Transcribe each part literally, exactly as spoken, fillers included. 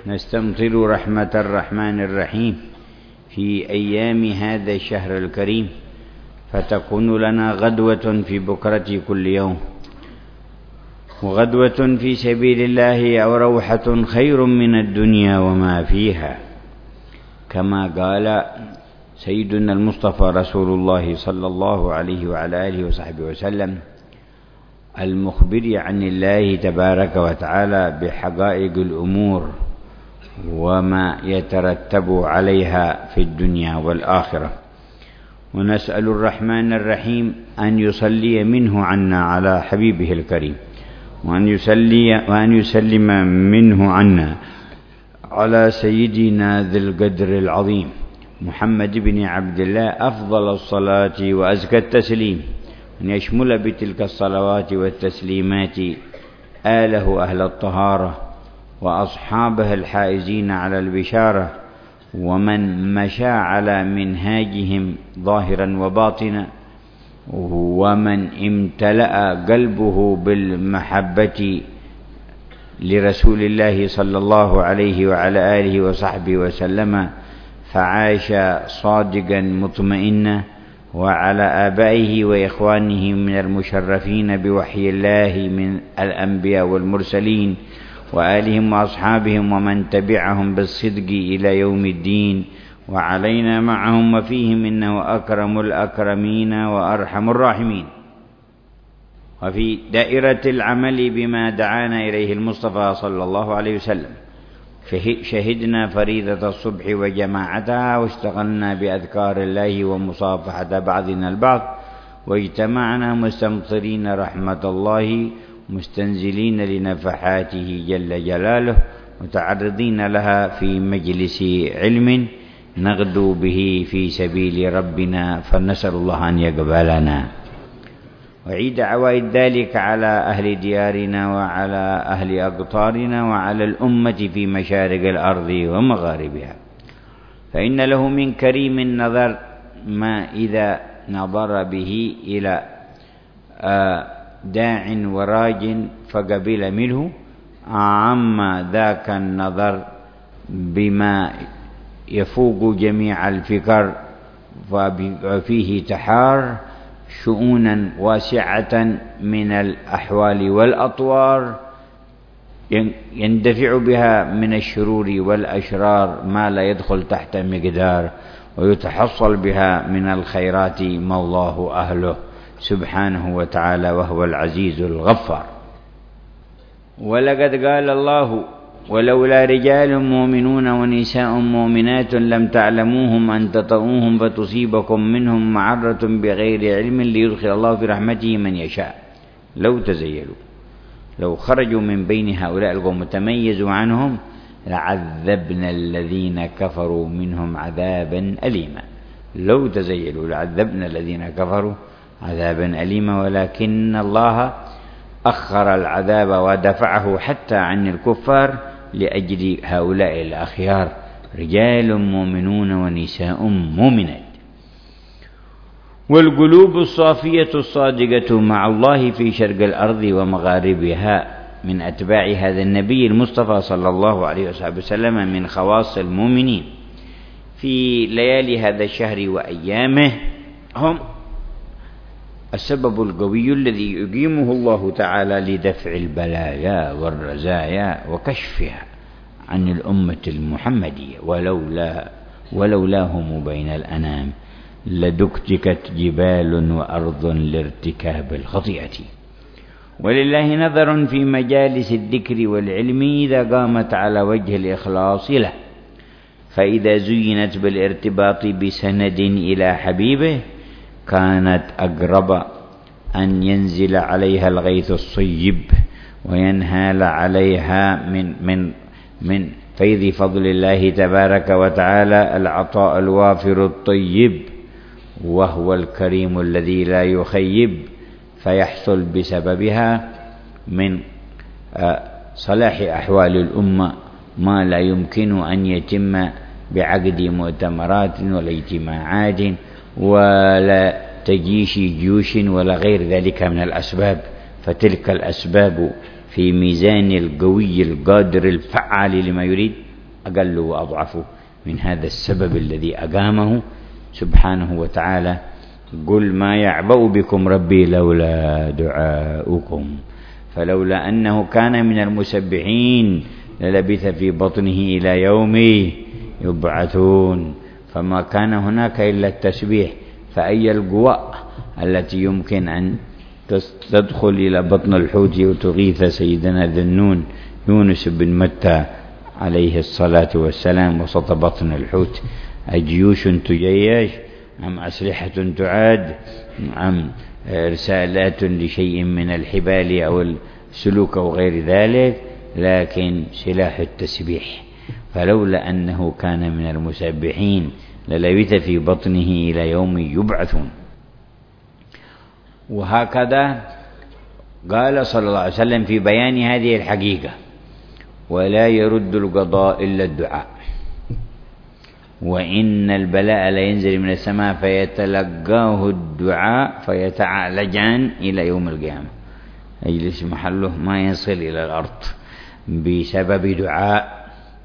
نستمطر رحمة الرحمن الرحيم في أيام هذا الشهر الكريم، فتكون لنا غدوة في بكرة كل يوم، وغدوة في سبيل الله أو روحة خير من الدنيا وما فيها، كما قال سيدنا المصطفى رسول الله صلى الله عليه وعلى آله وصحبه وسلم: المخبر عن الله تبارك وتعالى بحقائق الأمور وما يترتب عليها في الدنيا والآخرة. ونسأل الرحمن الرحيم أن يصلي منه عنا على حبيبه الكريم، وأن يصلي وأن يسلم منه عنا على سيدنا ذي القدر العظيم محمد بن عبد الله أفضل الصلاة وأزكى التسليم، أن يشمل بتلك الصلوات والتسليمات آله أهل الطهارة وأصحابه الحائزين على البشارة، ومن مشى على منهاجهم ظاهرا وباطنا، ومن امتلأ قلبه بالمحبة لرسول الله صلى الله عليه وعلى آله وصحبه وسلم، فعاش صادقا مطمئنا، وعلى آبائه وإخوانه من المشرفين بوحي الله من الأنبياء والمرسلين، وآلهم وأصحابهم ومن تبعهم بالصدق إلى يوم الدين، وعلينا معهم وفيهم إنه أكرم الأكرمين وأرحم الراحمين. وفي دائرة العمل بما دعانا إليه المصطفى صلى الله عليه وسلم، شهدنا فريضة الصبح وجماعتها، واشتغلنا بأذكار الله ومصافحة بعضنا البعض، واجتمعنا مستمطرين رحمة الله مستنزلين لنفحاته جل جلاله، متعرضين لها في مجلس علم نغدو به في سبيل ربنا، فنسأل الله أن يقبلنا وعيد عوائد ذلك على أهل ديارنا وعلى أهل أقطارنا وعلى الأمة في مشارق الأرض ومغاربها، فإن له من كريم النظر ما إذا نظر به إلى داع وراج فقبل منه، عما ذاك النظر بما يفوق جميع الفكر، وفيه تحار شؤونا واسعة من الأحوال والأطوار، يندفع بها من الشرور والأشرار ما لا يدخل تحت مقدار، ويتحصل بها من الخيرات ما الله أهله سبحانه وتعالى، وهو العزيز الغفار. ولقد قال الله: ولولا رجال مؤمنون ونساء مؤمنات لم تعلموهم أن تطؤوهم فتصيبكم منهم معرة بغير علم ليدخل الله في رحمته من يشاء. لو تزيلوا، لو خرجوا من بين هؤلاء القوم تميزوا عنهم لعذبنا الذين كفروا منهم عذابا أليما. لو تزيلوا لعذبنا الذين كفروا عذابا أليما، ولكن الله أخر العذاب ودفعه حتى عن الكفار لأجل هؤلاء الأخيار، رجال مؤمنون ونساء مؤمنات. والقلوب الصافية الصادقة مع الله في شرق الأرض ومغاربها من أتباع هذا النبي المصطفى صلى الله عليه وسلم من خواص المؤمنين في ليالي هذا الشهر وأيامه، هم السبب القوي الذي يقيمه الله تعالى لدفع البلايا والرزايا وكشفها عن الأمة المحمدية، ولولا ولولاهم بين الأنام لدكتكت جبال وأرض لارتكاب الخطيئة. ولله نظر في مجالس الذكر والعلم إذا قامت على وجه الإخلاص له، فإذا زينت بالارتباط بسند إلى حبيبه كانت أقرب أن ينزل عليها الغيث الصيب وينهال عليها من من من فيض فضل الله تبارك وتعالى العطاء الوافر الطيب، وهو الكريم الذي لا يخيب، فيحصل بسببها من صلاح أحوال الأمة ما لا يمكن أن يتم بعقد مؤتمرات ولا اجتماعات ولا تجيش جيوش ولا غير ذلك من الأسباب، فتلك الأسباب في ميزان القوي القادر الفعال لما يريد أقل وأضعف من هذا السبب الذي أقامه سبحانه وتعالى. قل ما يعبأ بكم ربي لولا دعاؤكم، فلولا أنه كان من المسبحين للبث في بطنه إلى يوم يبعثون، فما كان هناك إلا التسبيح، فأي القوى التي يمكن أن تدخل إلى بطن الحوت وتغيث سيدنا ذنون يونس بن متى عليه الصلاة والسلام وسط بطن الحوت؟ أجيوش تجيش أم أسلحة تعاد أم رسالات لشيء من الحبال أو السلوك أو غير ذلك، لكن سلاح التسبيح. فلولا أنه كان من المسبحين للبث في بطنه إلى يوم يبعثون. وهكذا قال صلى الله عليه وسلم في بيان هذه الحقيقة: ولا يرد القضاء إلا الدعاء، وإن البلاء لا ينزل من السماء فيتلقاه الدعاء فيتعالجان إلى يوم القيامة، يجلس محله ما يصل إلى الأرض بسبب دعاء.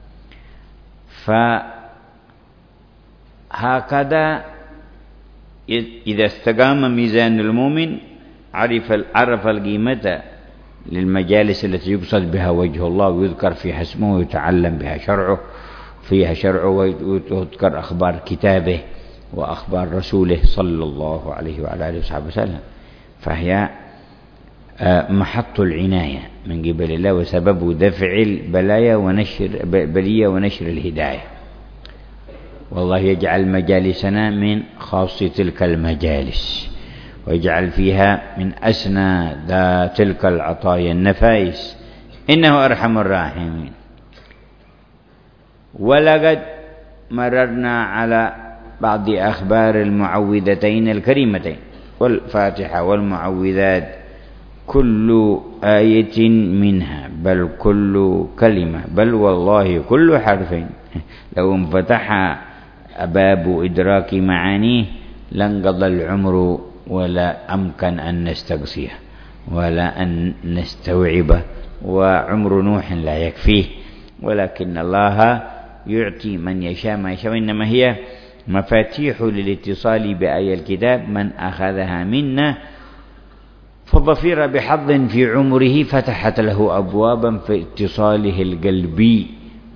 فهكذا إذا استقام ميزان المؤمن عرف عرف القيمة للمجالس التي يقصد بها وجه الله ويذكر فيها اسمه ويتعلم بها شرعه فيها شرعه وتذكر أخبار كتابه وأخبار رسوله صلى الله عليه وعلى آله وصحبه وسلم، فهي محط العناية من قبل الله وسبب دفع البلايا ونشر بلية ونشر الهداية. والله يجعل مجالسنا من خاص تلك المجالس، ويجعل فيها من أسنى ذا تلك العطايا النفائس، إنه أرحم الراحمين. ولقد مررنا على بعض أخبار المعوذتين الكريمتين والفاتحة والمعوذات، كل آية منها بل كل كلمة بل والله كل حرف لو انفتح باب إدراك معانيه لانقضى العمر ولا أمكن أن نستقصيه ولا أن نستوعبه، وعمر نوح لا يكفيه، ولكن الله يعطي من يشاء ما يشاء، إنما هي مفاتيح للاتصال بآية الكتاب. من أخذها منا فظفر بحظ في عمره فتحت له أبوابا في اتصاله القلبي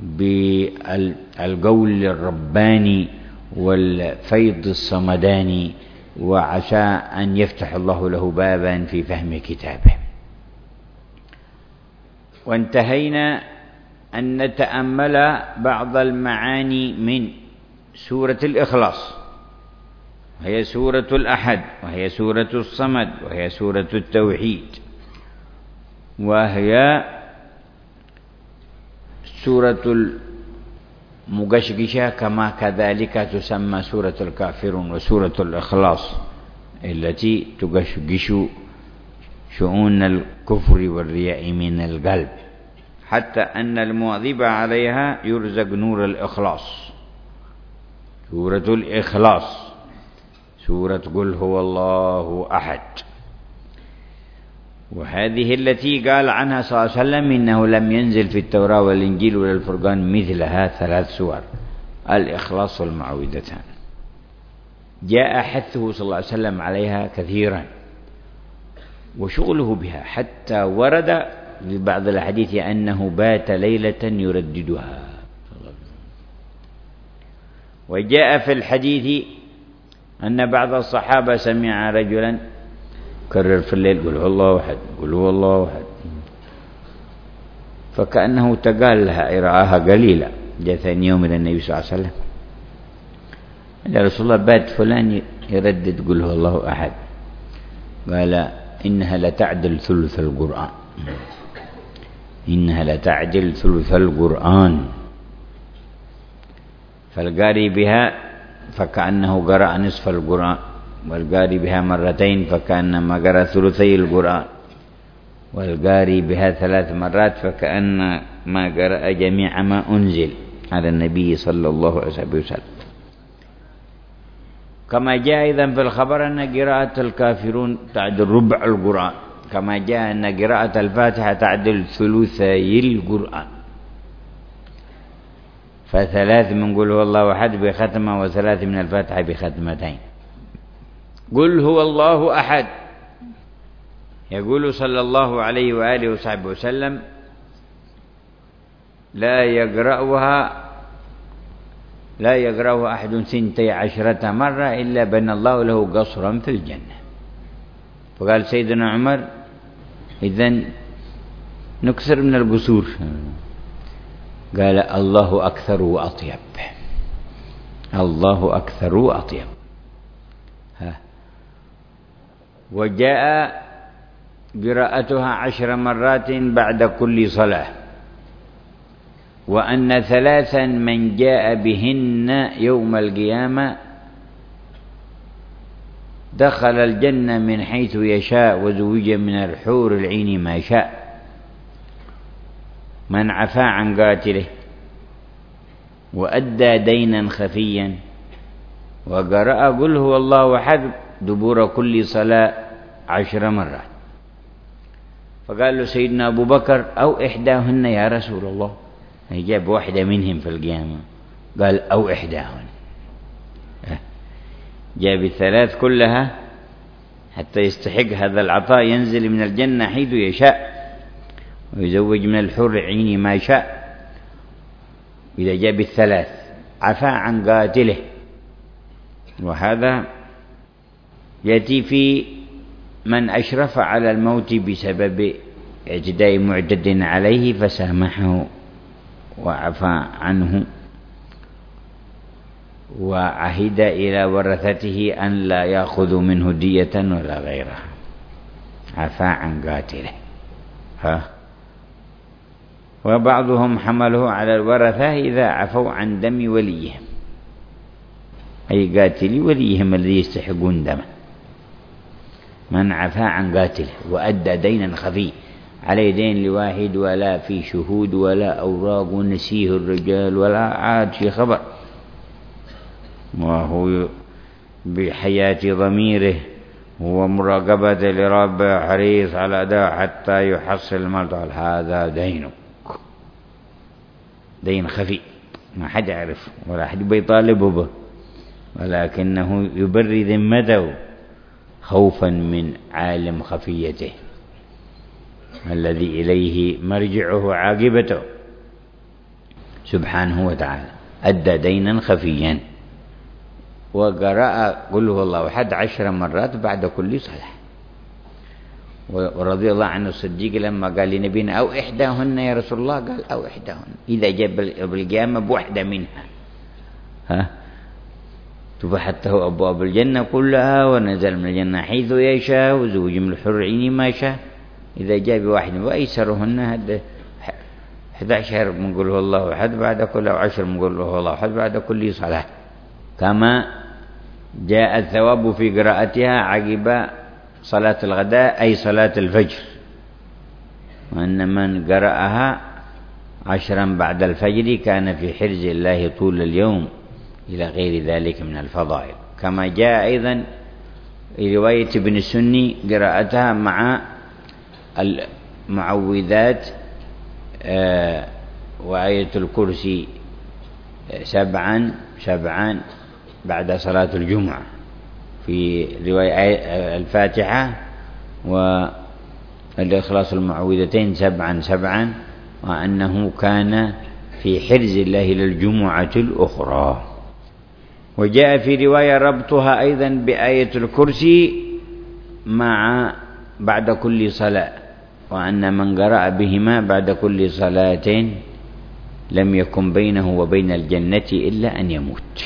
بالقول الرباني والفيض الصمداني، وعسى أن يفتح الله له بابا في فهم كتابه. وانتهينا أن نتأمل بعض المعاني من سورة الإخلاص، وهي سورة الأحد، وهي سورة الصمد، وهي سورة التوحيد، وهي سورة المقشقشة، كما كذلك تسمى سورة الكافرون وسورة الإخلاص التي تقشقش شؤون الكفر والرياء من القلب، حتى أن المواظب عليها يرزق نور الإخلاص. سورة الإخلاص، سورة قل هو الله أحد، وهذه التي قال عنها صلى الله عليه وسلم إنه لم ينزل في التوراة والإنجيل ولا الفرقان مثلها ثلاث سور: الإخلاص والمعوذتان. جاء حثه صلى الله عليه وسلم عليها كثيرا وشغله بها، حتى ورد في بعض الحديث أنه بات ليلة يرددها. وجاء في الحديث أن بعض الصحابة سمع رجلا كرر في الليل قل هو الله أحد قل هو الله أحد، فكأنه تقال لها رآها قليلا. جاء ثاني يوم إلى النبي صلى الله عليه وسلم: يا رسول الله بات فلان يردد قل هو الله أحد. قال: إنها لتعدل ثلث القرآن، إنها لتعدل ثلث القرآن، فالقاري بها فكأنه قرأ نصف القرآن، والقاري بها مرتين فكأنما قرأ ثلثي القرآن، والقاري بها ثلاث مرات فكأن ما قرأ جميع ما أنزل على النبي صلى الله عليه وسلم. كما جاء أيضا في الخبر أن قراءة الكافرون تعدل ربع القرآن، كما جاء أن قراءة الفاتحة تعدل ثلثي القرآن. فثلاث من قل هو الله أحد بختمة، وثلاث من الفاتحة بختمتين. قل هو الله أحد يقول صلى الله عليه وآله وصحبه وسلم: لا يقرأها لا يقرأها أحد ثنتي عشرة مرة إلا بنى الله له قصرا في الجنة. فقال سيدنا عمر: إذن نكثر من القصور. قال: الله أكثر وأطيب، الله أكثر وأطيب. ها. وجاء قراءتها عشر مرات بعد كل صلاة، وأن ثلاثا من جاء بهن يوم القيامة دخل الجنة من حيث يشاء وزوج من الحور العين ما شاء: من عفا عن قاتله، وأدى دينا خفيا، وقرأ قل هو الله أحد دبور كل صلاة عشر مرات. فقال له سيدنا أبو بكر: أو إحداهن يا رسول الله. جاب واحدة منهم في القيامة، قال: أو إحداهن. جاب الثلاث كلها حتى يستحق هذا العطاء، ينزل من الجنة حيث يشاء ويزوج من الحور العين ما شاء. إذا جاب الثلاث عفا عن قاتله. وهذا يأتي في من أشرف على الموت بسبب اعتداء معتد عليه فسامحه وعفى عنه، وعهد إلى ورثته أن لا يأخذوا منه دية ولا غيرها، عفى عن قاتله. ها. وبعضهم حمله على الورثة إذا عفوا عن دم وليهم، أي قاتل وليهم الذي يستحقون دمه. من عفى عن قاتله وأدى دينا خفي، عليه دين لواحد ولا في شهود ولا أوراق ونسيه الرجال ولا عاد في خبر، وهو بحياة ضميره ومراقبة لربه حريص على أداء حتى يحصل المال. هذا دينك، دين خفي ما حد يعرف ولا حد بيطالبه به، ولكنه يبري ذمته خوفا من عالم خفيته الذي إليه مرجعه عاقبته سبحانه وتعالى. أدى دينا خفيا، وقرأ قل هو الله أحد عشر مرات بعد كل صلاة. ورضي الله عنه الصديق لما قال لنبينا: أو إحداهن يا رسول الله، قال: أو إحداهن. إذا جاب بالقيامة بوحدة منها، ها، تفتحه أبواب الجنة كلها ونزل من الجنة حيث يشاء وزوج من الحور العين ما شاء. إذا جاب واحد وأيسرهن هذا أحد عشر من قل هو الله أحد بعد كل، أو عشر من قل هو الله أحد بعد كل صلاة، كما جاء الثواب في قراءتها عقب صلاة الغداء أي صلاة الفجر، وأن من قرأها عشرا بعد الفجر كان في حرز الله طول اليوم إلى غير ذلك من الفضائل. كما جاء أيضا رواية ابن السني قراءتها مع المعوذات آه وآية الكرسي سبعا سبعا بعد صلاة الجمعة، في رواية الفاتحة والإخلاص المعوذتين سبعا سبعا، وأنه كان في حرز الله للجمعة الأخرى. وجاء في رواية ربطها أيضا بآية الكرسي مع بعد كل صلاة، وأن من قرأ بهما بعد كل صلاة لم يكن بينه وبين الجنة إلا أن يموت.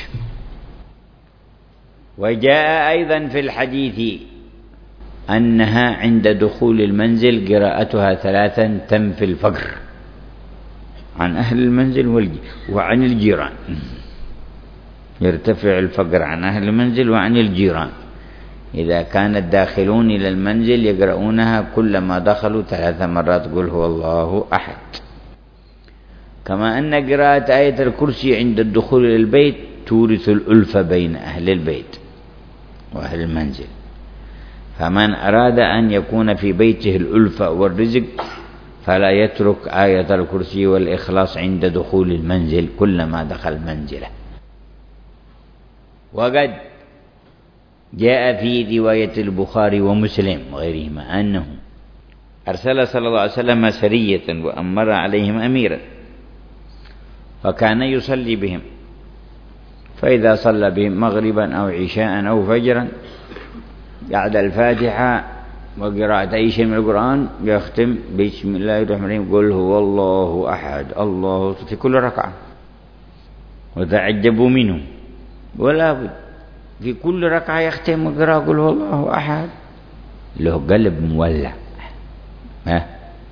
وجاء أيضا في الحديث أنها عند دخول المنزل قراءتها ثلاثا تنفي الفقر عن أهل المنزل وعن الجيران، يرتفع الفقر عن أهل المنزل وعن الجيران. إذا كان الداخلون إلى المنزل يقرؤونها كلما دخلوا ثلاث مرات قل هو الله أحد. كما أن قراءة آية الكرسي عند الدخول إلى البيت تورث الألفة بين أهل البيت وأهل المنزل، فمن أراد أن يكون في بيته الألفة والرزق فلا يترك آية الكرسي والإخلاص عند دخول المنزل كلما دخل منزله. وقد جاء في رواية البخاري ومسلم وغيرهما أنه أرسل صلى الله عليه وسلم سرية وأمر عليهم أميرا، فكان يصلي بهم، فإذا صلى بهم مغربا أو عشاء أو فجرا بعد الفاتحة وقراءة أي شيء من القرآن يختم بسم الله الرحمن الرحيم قل هو الله أحد الله في كل ركعة. وتعجبوا منه، ولا بد في كل ركعة يختم وقراءة قل هو الله أحد، له قلب مولع ها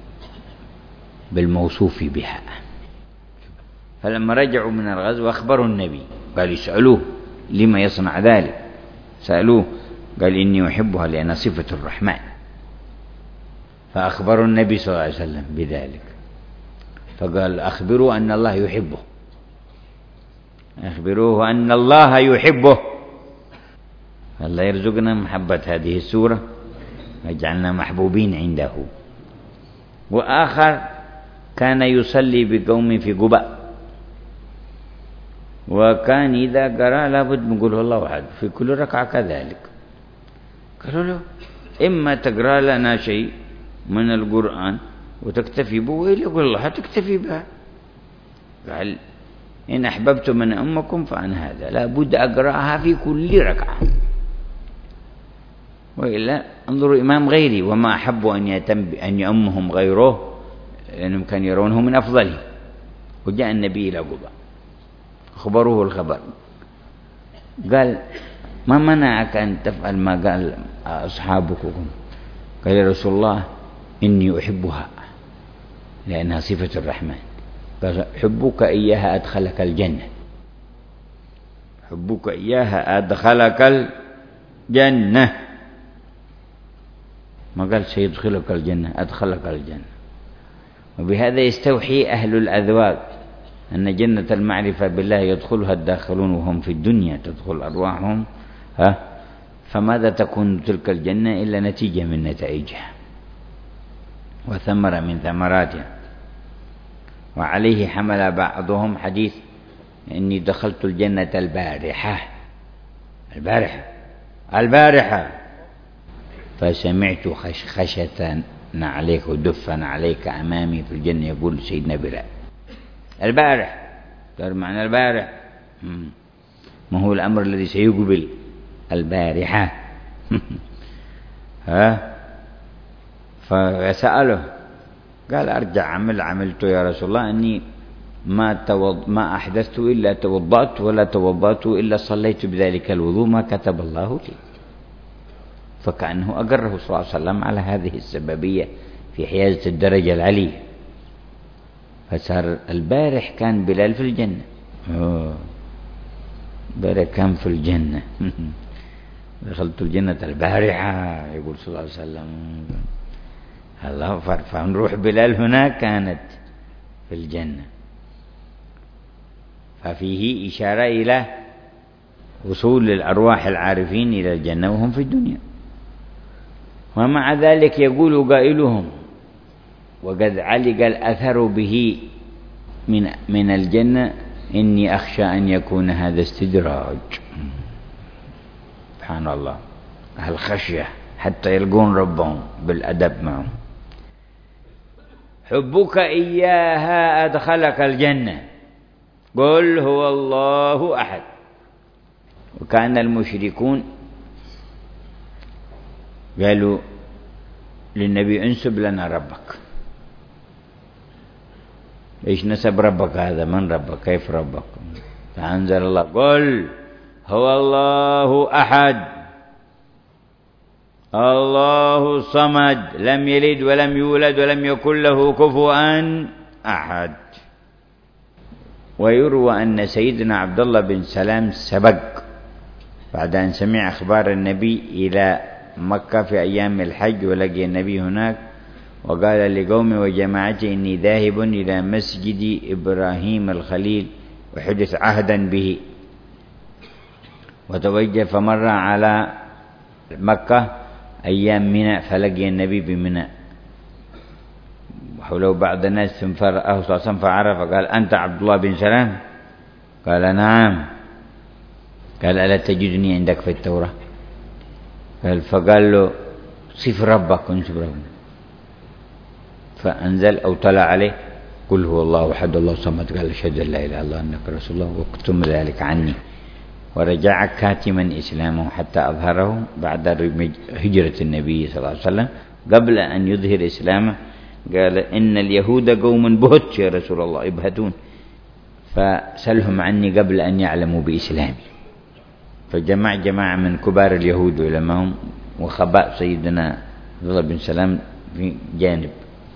بالموصوف بها. فلما رجعوا من الغزو أخبروا النبي، قال يسألوه لما يصنع ذلك، سألوه قال إني أحبها لأنها صفة الرحمن. فأخبروا النبي صلى الله عليه وسلم بذلك، فقال أخبروا أن الله يحبه، أخبروه أن الله يحبه. الله يرزقنا محبة هذه السورة ويجعلنا محبوبين عنده. وآخر كان يصلي بقوم في قباء، وكان إذا قرأ لابد من قل الله أحد في كل ركعة كذلك. قالوا له إما تقرأ لنا شيء من القرآن وتكتفي به، وإلا يقول الله تكتفي بها. قال إن أحببت من أمكم فعن هذا لابد أقرأها في كل ركعة، وإلا انظروا إمام غيري وما أحب أن يتم أن يؤمهم غيره لأنهم كانوا يرونه من أفضله. وجاء النبي إلى قباء أخبروه الخبر، قال ما منعك أن تفعل ما قال أصحابك؟ قال يا رسول الله إني أحبها لأنها صفة الرحمن. قال حبك إياها أدخلك الجنة، حبك إياها أدخلك الجنة، ما قال سيدخلك الجنة، أدخلك الجنة. وبهذا يستوحي أهل الأذواق أن جنة المعرفة بالله يدخلها الداخلون وهم في الدنيا تدخل أرواحهم، ها فماذا تكون تلك الجنة إلا نتيجة من نتائجها وثمرة من ثمراتها. وعليه حمل بعضهم حديث إني دخلت الجنة البارحة البارحة البارحة فسمعت خشخشة عليك ودفا عليك أمامي في الجنة يقول سيدنا بلال البارح. قال معنى البارح ما هو الأمر الذي سيقبل البارحة ها. فسأله قال أرجع عمل عملته يا رسول الله أني ما توض ما أحدثت إلا توضأت ولا توضأت إلا صليت بذلك الوضوء ما كتب الله لي. فكأنه أقره صلى الله عليه وسلم على هذه السببية في حيازة الدرجة العلية. فصار البارح كان بلال في الجنة، أوه. البارح كان في الجنة دخلت الجنة البارحة يقول صلى الله عليه وسلم الله. فنروح بلال هناك كانت في الجنة. ففيه إشارة إلى وصول الأرواح العارفين إلى الجنة وهم في الدنيا. ومع ذلك يقول قائلهم وقد علق الأثر به من من الجنة إني أخشى أن يكون هذا استدراج. سبحان الله، أهل خشية حتى يلقون ربهم بالأدب معهم. حبك إياها أدخلك الجنة قل هو الله أحد. وكان المشركون قالوا للنبي انسب لنا ربك. ايش نسب ربك هذا؟ من ربك؟ كيف ربك؟ فأنزل الله قل هو الله أحد الله الصمد لم يلد ولم يولد ولم يكن له كفوا أحد. ويروى أن سيدنا عبد الله بن سلام سبق بعد أن سمع أخبار النبي إلى مكة في أيام الحج ولقي النبي هناك وقال لقومه وجماعته إني ذاهب إلى مسجد إبراهيم الخليل وحدث عهدا به. وتوجه فمر على مكة أيام منى فلقي النبي بمنى وحوله بعض الناس فرأه صلى الله عليه وسلم فعرف، قال أنت عبد الله بن سلام؟ قال نعم. قال ألا تجدني عندك في التوراة؟ قال فقال له صف ربك ونصف ربك، فأنزل أو طلع عليه قل هو الله أحد الله الصمد، قال أشهد أن لا إله إلا الله أنك رسول الله واكتم ذلك عني، ورجع كاتما إسلامه حتى أظهره بعد هجرة النبي صلى الله عليه وسلم. قبل أن يظهر إسلامه قال إن اليهود قوم بهت يا رسول الله يبهتون، فسلهم عني قبل أن يعلموا بإسلامي. فجمع جماعة من كبار اليهود علماءهم وخباء سيدنا عبد الله بن سلام في جانب،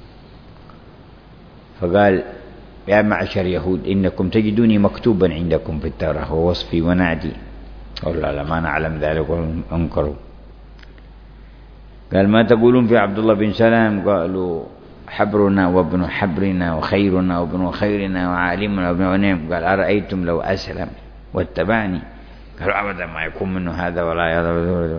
فقال يا معشر يهود إنكم تجدوني مكتوبا عندكم في التوراة ووصفي ونعتي. قالوا لا ما نعلم ذلك وانكروا. قال ما تقولون في عبد الله بن سلام؟ قالوا حبرنا وابن حبرنا وخيرنا وابن خيرنا وعالمنا وابن غنيم. قال أرأيتم لو أسلم واتبعني؟ قالوا أبدا ما يكون منه هذا ولا هذا.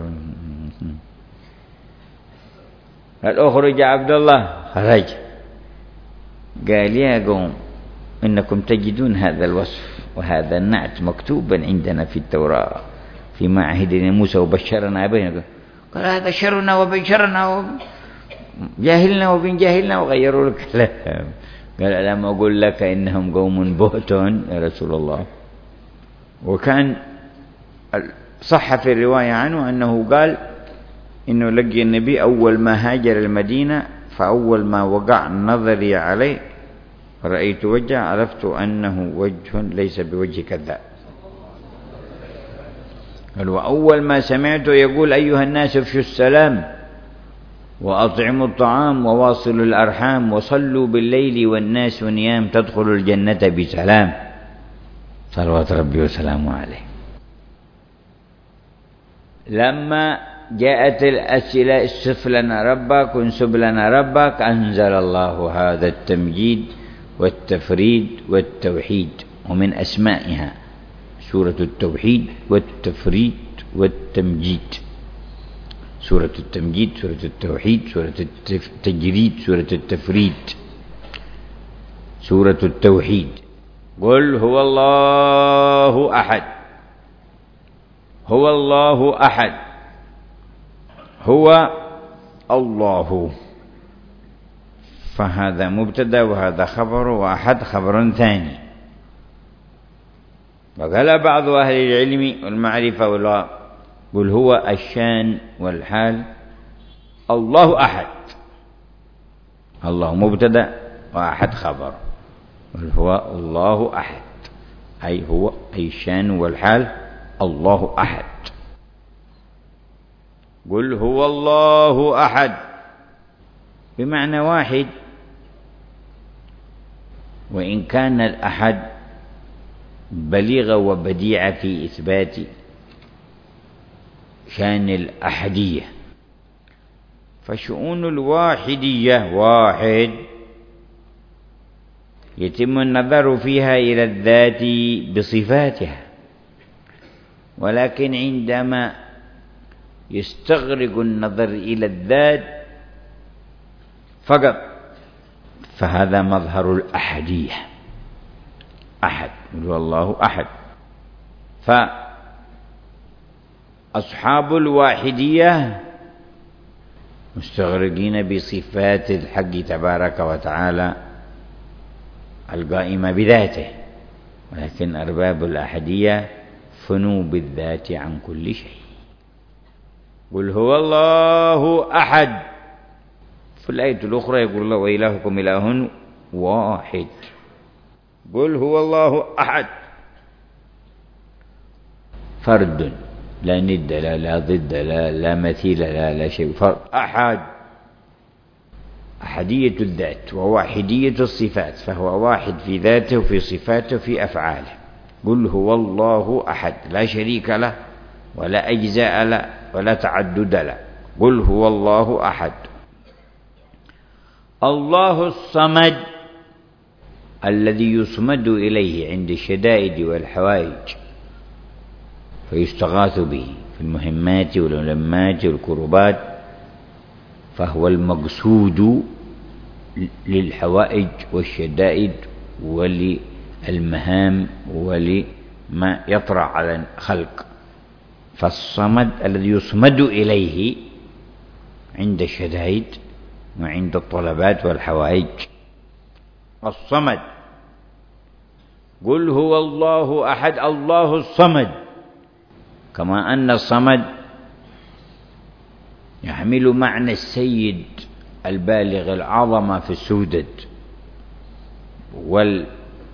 قال أخرج عبد الله، خرج. قال يا قوم إنكم تجدون هذا الوصف وهذا النعت مكتوبا عندنا في التوراة في معهدنا موسى وبشرنا بينكم. قال هذا شرنا وبن شرنا وجاهلنا وبن جاهلنا وغيروا الكلام. قال ألم أقول لك إنهم قوم بهتون يا رسول الله؟ وكان صح في الرواية عنه أنه قال إنه لقي النبي أول ما هاجر المدينة، فأول ما وقع نظري عليه رأيت وجهه عرفت أنه وجه ليس بوجه كذاب. قال وأول ما سمعته يقول أيها الناس افشوا السلام وأطعموا الطعام وواصلوا الأرحام وصلوا بالليل والناس نيام تدخلوا الجنة بسلام، صلوات ربي وسلامه عليه. لما جاءت الأسئلة اصف لنا ربك وانسب لنا ربك، أنزل الله هذا التمجيد والتفريد والتوحيد، ومن أسمائها سورة التوحيد والتفريد والتمجيد. سورة التمجيد، سورة التوحيد، سورة التجريد، سورة التفريد، سورة التوحيد. قل هو الله أحد، هو الله أحد، هو الله، فهذا مبتدا وهذا خبر، وأحد خبر ثاني. وقال بعض أهل العلم والمعرفة والله قل هو الشان والحال، الله أحد، الله مبتدا وأحد خبر، قل هو الله أحد أي هو أي الشان والحال الله أحد. قل هو الله أحد بمعنى واحد، وإن كان الأحد بليغ وبديع في إثبات شان الأحدية، فشؤون الواحدية واحد يتم النظر فيها إلى الذات بصفاتها، ولكن عندما يستغرق النظر إلى الذات فقط فهذا مظهر الأحدية، أحد والله أحد. فأصحاب الواحدية مستغرقين بصفات الحق تبارك وتعالى القائمة بذاته، ولكن أرباب الأحدية فنوا بالذات عن كل شيء. قل هو الله أحد. في الآية الأخرى يقول الله وإلهكم إله واحد. قل هو الله أحد فرد، لا ند لا لا ضد لا لا مثيل لا لا شيء، فرد أحد، أحدية الذات وواحدية الصفات، فهو واحد في ذاته وفي صفاته وفي أفعاله. قل هو الله أحد، لا شريك له ولا أجزاء له ولا تعدد له. قل هو الله أحد. الله الصمد الذي يصمد إليه عند الشدائد والحوائج فيستغاث به في المهمات والملمات والكربات، فهو المقصود للحوائج والشدائد وللمهام ولما يطرأ على الخلق. فالصمد الذي يصمد إليه عند الشدائد وعند الطلبات والحوائج. الصمد، قل هو الله أحد الله الصمد. كما أن الصمد يحمل معنى السيد البالغ العظمة في السودد، والذي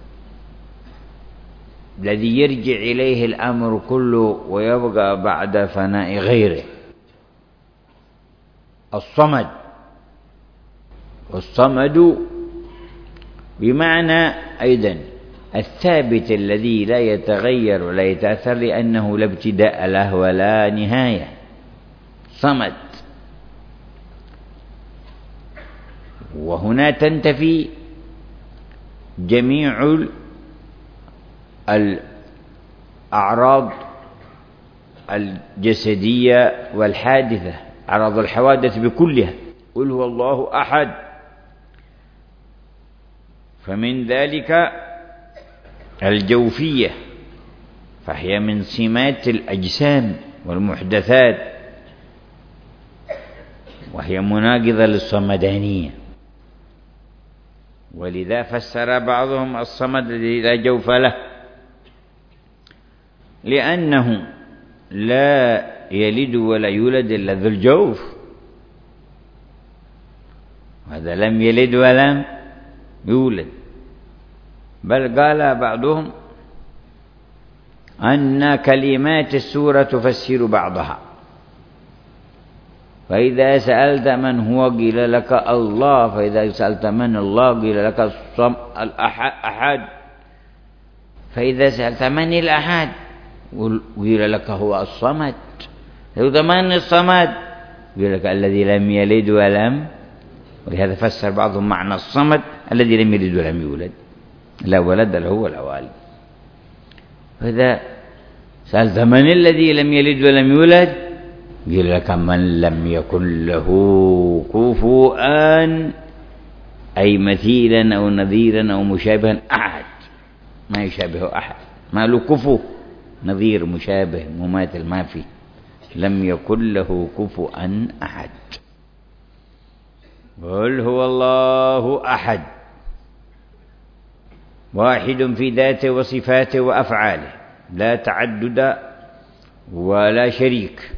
يرجع إليه الأمر كله ويبقى بعد فناء غيره. الصمد، والصمد بمعنى أيضا الثابت الذي لا يتغير ولا يتأثر لأنه لا ابتداء له ولا نهاية. صمد. وهنا تنتفي جميع الأعراض الجسدية والحادثة، أعراض الحوادث بكلها. قل هو الله أحد. فمن ذلك الجوفية، فهي من سمات الأجسام والمحدثات، وهي مناقضة للصمدانية. ولذا فسر بعضهم الصمد الذي لا جوف له، لأنه لا يلد ولا يولد إلا ذو الجوف، هذا لم يلد ولم يولد. بل قال بعضهم أن كلمات السورة تفسر بعضها، فإذا سألت من هو قيل لك الله، فإذا سألت من الله قيل لك الصم الأحد، فإذا سألت من الأحد قيل لك هو الصمد، فإذا من الصمد قيل لك الذي لم يلد ولم. ولهذا فسر بعضهم معنى الصمد الذي لم يلد ولم يولد، لا ولد له ولا والد. فإذا سألت من الذي لم يلد ولم يولد قيل لك من لم يكن له كفوا، أي مثيلا أو نظيرا أو مشابها أحد، ما يشابه أحد، ما له كفو نظير مشابه مماثل ما فيه. لم يكن له كفوا أحد. قل هو الله أحد، واحد في ذاته وصفاته وأفعاله، لا تعدد ولا شريك.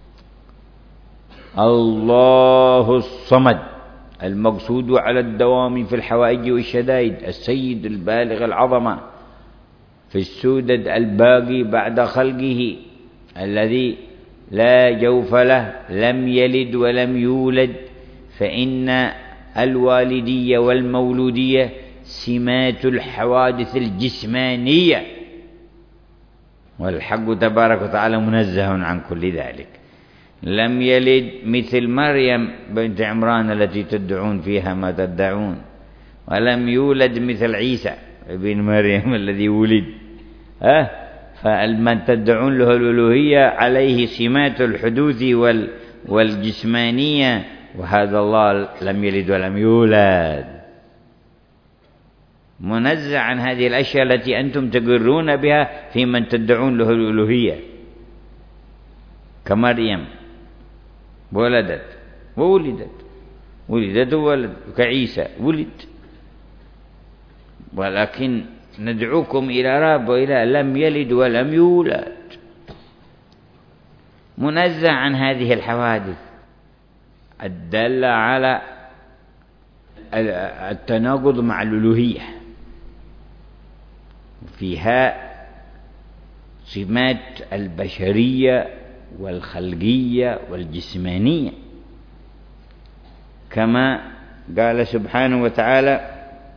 الله الصمد المقصود على الدوام في الحوائج والشدائد، السيد البالغ العظمة في السودد الباقي بعد خلقه، الذي لا جوف له، لم يلد ولم يولد. فإن الوالدية والمولودية سمات الحوادث الجسمانية، والحق تبارك وتعالى منزه عن كل ذلك. لم يلد مثل مريم بنت عمران التي تدعون فيها ما تدعون، ولم يولد مثل عيسى ابن مريم الذي ولد. أه فمن تدعون له الألوهية عليه سمات الحدوث والجسمانية، وهذا الله لم يلد ولم يولد، منزه عن هذه الأشياء التي أنتم تقرون بها في من تدعون له الألوهية. كمريم ولدت وولدت، ولدت وولد، كعيسى ولد، ولكن ندعوكم إلى رب وإلى لم يلد ولم يولد، منزه عن هذه الحوادث الدالة على التناقض مع الألوهية. فيها سمات البشرية والخلقية والجسمانية، كما قال سبحانه وتعالى: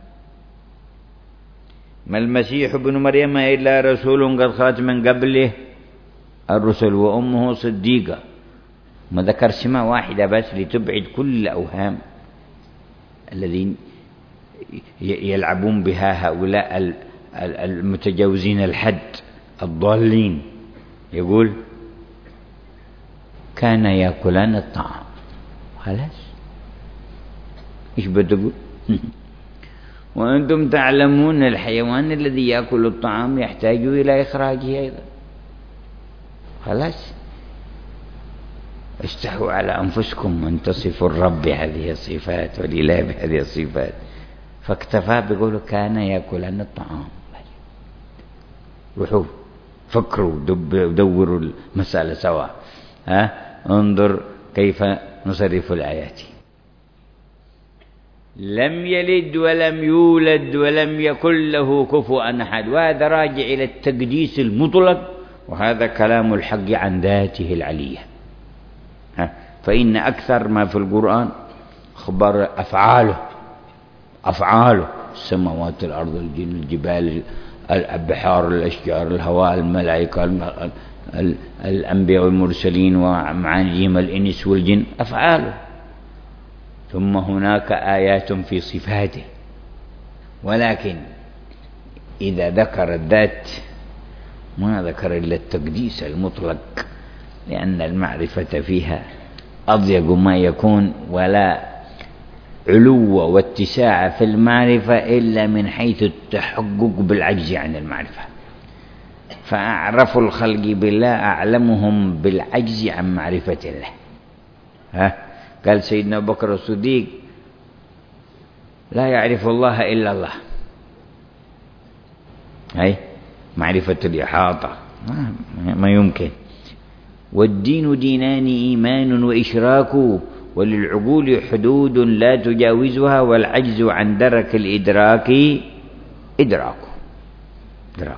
ما المسيح ابن مريم إلا رسول قد خلت من قبله الرسل وأمه صديقة. ما ذكر سمة واحدة بس لتبعد كل الأوهام الذين يلعبون بها هؤلاء المتجاوزين الحد الضالين. يقول: كان يأكلان الطعام. خلاص، إيش بتقول؟ وأنتم تعلمون الحيوان الذي يأكل الطعام يحتاج إلى إخراجه أيضا. خلاص، استحوا على أنفسكم أن تصفوا الرب بهذه الصفات والإله بهذه الصفات، فاكتفى بيقولوا كان يأكل عن الطعام. روحوا فكروا ودوروا المسألة سوا، ها انظر كيف نصرف الآيات. لم يلد ولم يولد ولم يكن له كفوا أحد، وهذا راجع إلى التقديس المطلق، وهذا كلام الحق عن ذاته العلية. فإن أكثر ما في القرآن خبر أفعاله، أفعاله السماوات الأرض الجن الجبال البحار الأشجار الهواء الملائكة الأنبياء والمرسلين ومعانيهم الإنس والجن، أفعاله. ثم هناك آيات في صفاته، ولكن إذا ذكر الذات ما ذكر إلا التقديس المطلق، لأن المعرفة فيها أضيق ما يكون، ولا علو واتساع في المعرفة إلا من حيث التحقق بالعجز عن المعرفة. فأعرف الخلق بالله أعلمهم بالعجز عن معرفة الله. ها قال سيدنا أبو بكر الصديق: لا يعرف الله إلا الله. هاي معرفة الإحاطة ما يمكن. والدين دينان إيمان وإشراك، وللعقول حدود لا تجاوزها، والعجز عن درك الإدراك إدراك إدراك.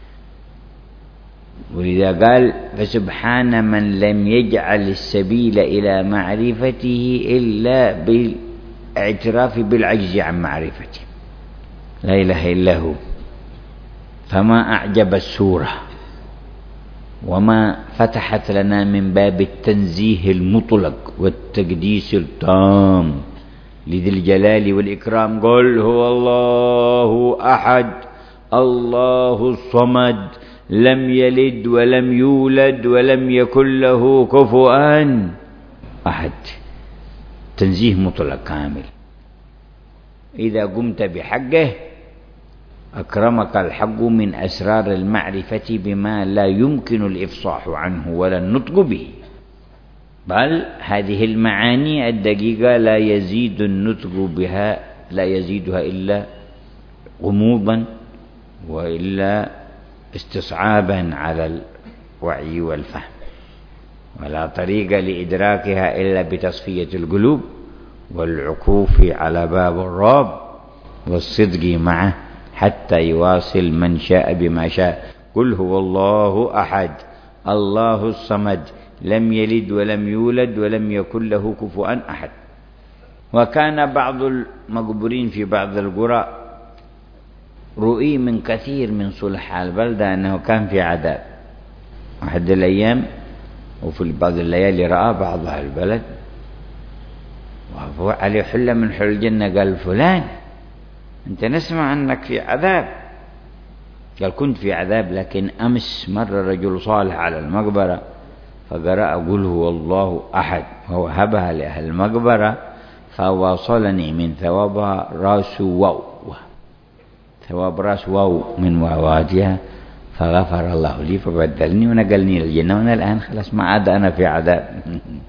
ولذا قال: فسبحان من لم يجعل السبيل إلى معرفته إلا بالاعتراف بالعجز عن معرفته. لا إله إلا هو. فما أعجب السورة وما فتحت لنا من باب التنزيه المطلق والتقديس التام لذي الجلال والإكرام. قل هو الله أحد الله الصمد لم يلد ولم يولد ولم يكن له كفوا أحد. تنزيه مطلق كامل. إذا قمت بحقه أكرمك الحق من أسرار المعرفة بما لا يمكن الإفصاح عنه ولا النطق به، بل هذه المعاني الدقيقة لا يزيد النطق بها لا يزيدها إلا غموضا وإلا استصعابا على الوعي والفهم، ولا طريق لإدراكها إلا بتصفية القلوب والعكوف على باب الرب والصدق معه حتى يواصل من شاء بما شاء. قل هو الله أحد الله الصمد لم يلد ولم يولد ولم يكن له كفوا أحد. وكان بعض المقبورين في بعض القرى رؤي من كثير من صلحاء البلدة أنه كان في عذاب. أحد الأيام وفي بعض الليالي رأى بعض أهل البلد وهو عليه حلة من حل الجنة، قال: فلان أنت نسمع أنك في عذاب. قال: كنت في عذاب، لكن أمس مر رجل صالح على المقبرة فقرأ قل هو الله أحد ووهبها لأهل المقبرة فواصلني من ثوابها راس واو، ثواب راس واو من واواتها، فغفر الله لي فبدلني ونقلني للجنة، وأنا الآن خلاص ما عاد أنا في عذاب.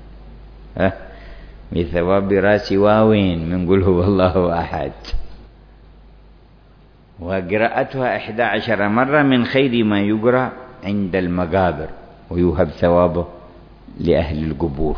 بثواب راس واوين من قل هو الله أحد. وقراءتها إحدى عشر مرة من خير ما يقرأ عند المقابر، ويوهب ثوابه لأهل القبور.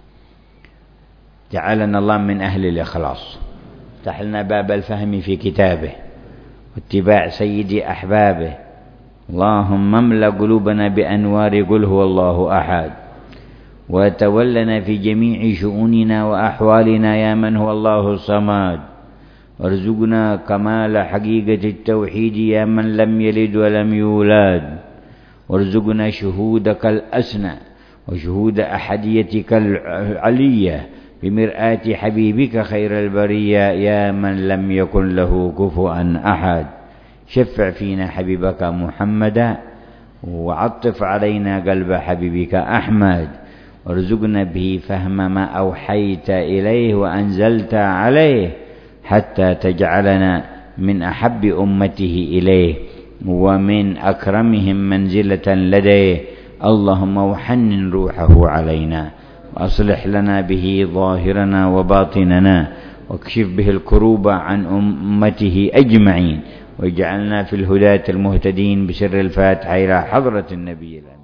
جعلنا الله من أهل الإخلاص، فتح لنا باب الفهم في كتابه واتباع سيد أحبابه. اللهم املأ قلوبنا بأنوار قل هو الله أحد، وتولنا في جميع شؤوننا وأحوالنا يا من هو الله الصمد، وارزقنا كمال حقيقة التوحيد يا من لم يلد ولم يولد، وارزقنا شهودك الأسنى وشهود أحديتك العلية بمرآة حبيبك خير البرية يا من لم يكن له كفوا أحد. شفع فينا حبيبك محمدا، وعطف علينا قلب حبيبك أحمد، وارزقنا به فهم ما أوحيت إليه وأنزلت عليه، حتى تجعلنا من أحب أمته إليه ومن أكرمهم منزلة لديه. اللهم وحنن روحه علينا وأصلح لنا به ظاهرنا وباطننا واكشف به الكروب عن أمته أجمعين واجعلنا في الهداة المهتدين بسر الفاتحة إلى حضرة النبي الأمين.